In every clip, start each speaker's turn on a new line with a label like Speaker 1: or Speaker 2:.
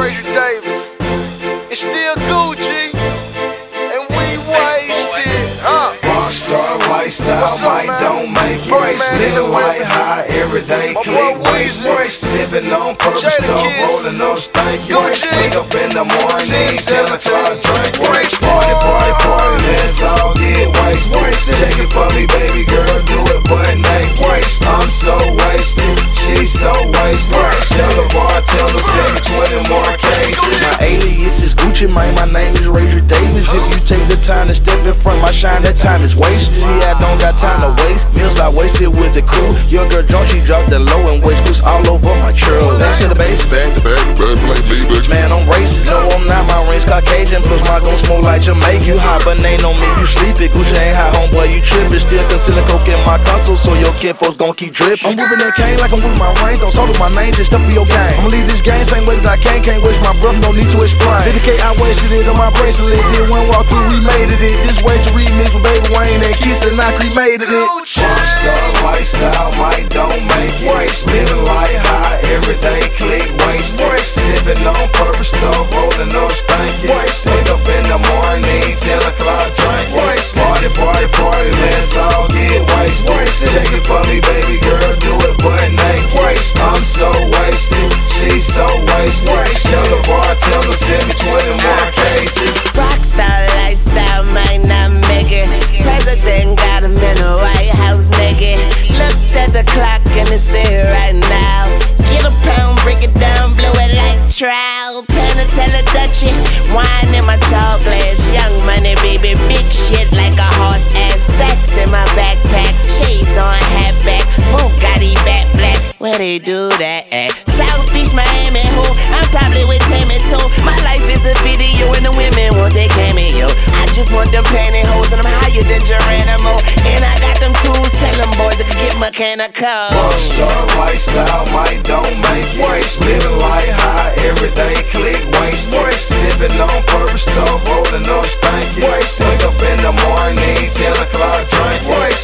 Speaker 1: Razor Davis. It's still Gucci, and we wasted, huh?
Speaker 2: Rockstar lifestyle, might don't make it. Living like high every day, click waste. Sipping on purple stuff, rolling up stanky. Wake up in the morning, 10 o'clock, drink waste. Party, let's all get wasted. Shake it for me, baby girl, do it butt naked. I'm so wasted, she's so wasted. Tell the bartender, send me 20 more cases. My alias is Gucci, man, my name is Razor Davis. If you take the time to step in front, my shine, that time is wasted. See, I don't got time to waste. Meals I wasted with the crew. Your girl Jones, she dropped the low and waist goose all over my churl. Back to the base, back to back, like me, bitch. Man, I'm racist. No, I'm not. My range Caucasian, plus my gon' smoke like Jamaican. You hot, but ain't on me, you sleepin'. Gucci ain't hot, homeboy, you trippin'. Still concealing coke in my console, so your kid folks gon' keep drippin'. I'm whippin' that cane like I'm whippin' my range. Don't salt with my name, just step with your game. I'ma leave this game same way that I can't waste my breath, no need to explain. Dedicate, I wasted it on my bracelet. Did one walk through, we made it. This way to remix with Baby Wayne and Kiss, and I cremated it. Rockstar lifestyle, might don't make it. Living like high every day, click waste. Sipping on purple stuff, rolling up stanky. Wake up in the morning, 10 o'clock, drink. Party, let's all get wasted. Shake it for me, baby girl, do it butt naked. I'm so wasted, she's so wasted. Tell the bartender, send me 20 more cases.
Speaker 3: Rockstar lifestyle might not make it. President got him in the White House naked. Looked at the clock and it's here right now. Get a pound, break it down, blow it like trout. Panatella Dutchie, wine in my tall glass. Young money, baby, big shit like a horse ass. Stacks in my backpack, shades on, hat back. Bugatti back black, where they do that at? South Beach, Miami, who? I'm probably with Tammy too. My life is a video and the women want their cameo. I just want them pantyhose and I'm higher than Geronimo. And I got them tools, tell them boys that can get mechanical.
Speaker 2: Rockstar lifestyle, might don't make it. Living like high every day, click waste. Sipping on purple stuff, rolling up stanky. Wake up in the morning, 10 o'clock, drink.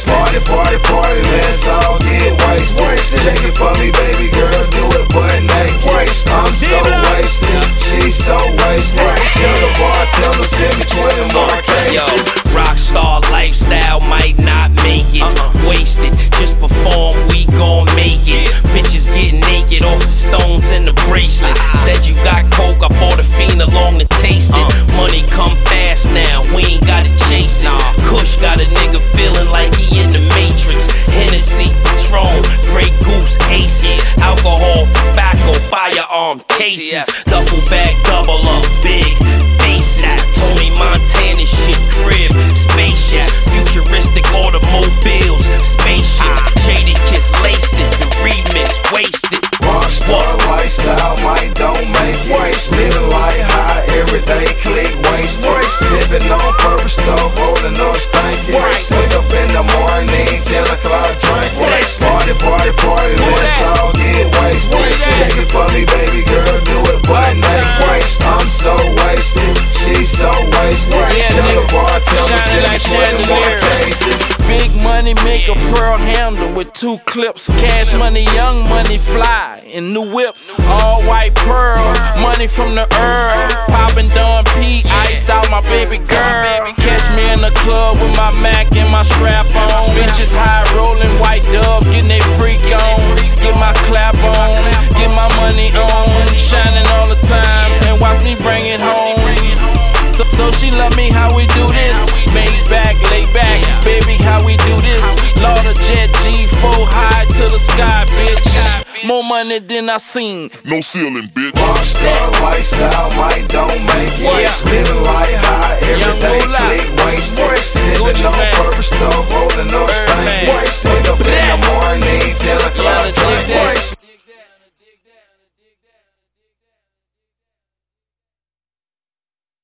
Speaker 2: Party, let's all get wasted. Shake it for me, baby girl, do it butt naked. I'm so wasted, she's so wasted. Tell the bartender, send me 20 more cases.
Speaker 4: Yo, rockstar lifestyle might not make it. Wasted, just perform, we gon' make it. Bitches getting naked off the stones and the bracelet. Said you got coke, I bought a fiend along to taste it. Money come fast now, we ain't gotta chase it. Kush got a nigga feeling like he in the Matrix. Hennessy, Patron, Grey Goose, Aces. Alcohol, tobacco, firearm cases. Duffel bag, double up, big faces. Tony Montana shit, crib, spaceships. Futuristic automobiles, spaceships. Jaded Kiss laced it, the remix wasted.
Speaker 2: Rockstar lifestyle, might don't make it. Living like high every day, click waste. Sipping on purple stuff, rolling up stanky. Wake up in the morning, 10 o'clock, drink. Party, let's all get wasted. Shake it for me, baby girl, do it butt naked. I'm so wasted, she's so wasted. Tell the bartender, send me 20 more cases.
Speaker 5: Big money make a pearl handle with 2 clips. Cash money, young money, fly in new whips. All white pearl, money from the Earl. Poppin' Don P, iced out my baby girl. Catch me in the club with my Mac and my strap on. Bitches high rolling white doves, getting they freak on. Get my clap on, get my money on. Shining all the time and watch me bring it home. So she love me how we do this. Make back, lay back, baby, how we do this. Lord of Jet G4 high to the sky, bitch. More money than I seen.
Speaker 2: No ceiling, bitch. Rockstar lifestyle, might don't make it. Living like high every day, click waste. Sipping on purple stuff, rolling up